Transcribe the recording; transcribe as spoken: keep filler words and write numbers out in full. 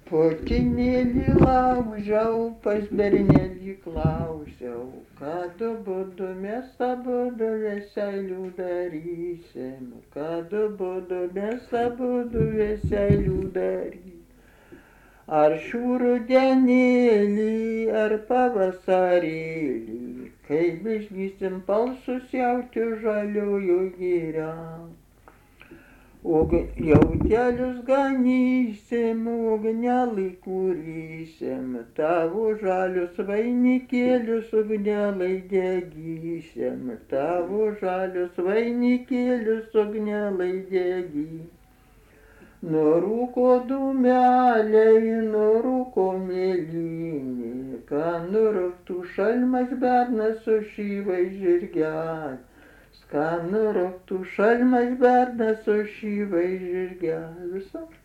Putinėlį laužiau, pas bernelį klausiau, kad būdu mes abudu veseilių darysim, kad būdu mes abudu veseilių darysim. Ar šių rudenėlį, ar pavasarėlį, kai išgysim palsus jauti žaliųjų giria. Jautelius ganysim, ugnelį kūrysim, tavo žalius vainikėlius ugnelai degysim, tavo žalius vainikėlius ugnelai degy. Nurūko dūmeliai, nurūko mėlynė, kad nurūktų šalmas bernas su šyvai žirgelį. Kad nurūktų šalmas bernas su šyvai žirgelį. Visą.